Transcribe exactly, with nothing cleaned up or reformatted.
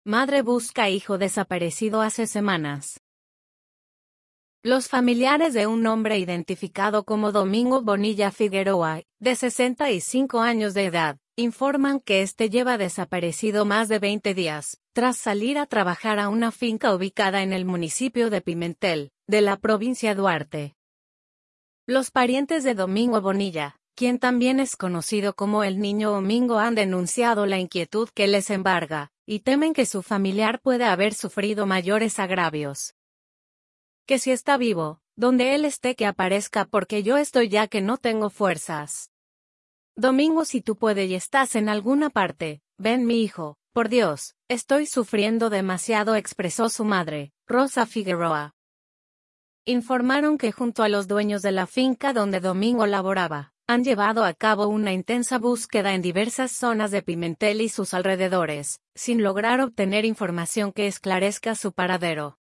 Madre busca hijo desaparecido hace semanas. Los familiares de un hombre identificado como Domingo Bonilla Figueroa, de sesenta y cinco años de edad, informan que este lleva desaparecido más de veinte días, tras salir a trabajar a una finca ubicada en el municipio de Pimentel, de la provincia Duarte. Los parientes de Domingo Bonilla, quien también es conocido como el Niño Domingo, han denunciado la inquietud que les embarga, y temen que su familiar pueda haber sufrido mayores agravios. Que si está vivo, donde él esté que aparezca porque yo estoy ya que no tengo fuerzas. Domingo, si tú puedes y estás en alguna parte, ven mi hijo, por Dios, estoy sufriendo demasiado, expresó su madre, Rosa Figueroa. Informaron que junto a los dueños de la finca donde Domingo laboraba, han llevado a cabo una intensa búsqueda en diversas zonas de Pimentel y sus alrededores, sin lograr obtener información que esclarezca su paradero.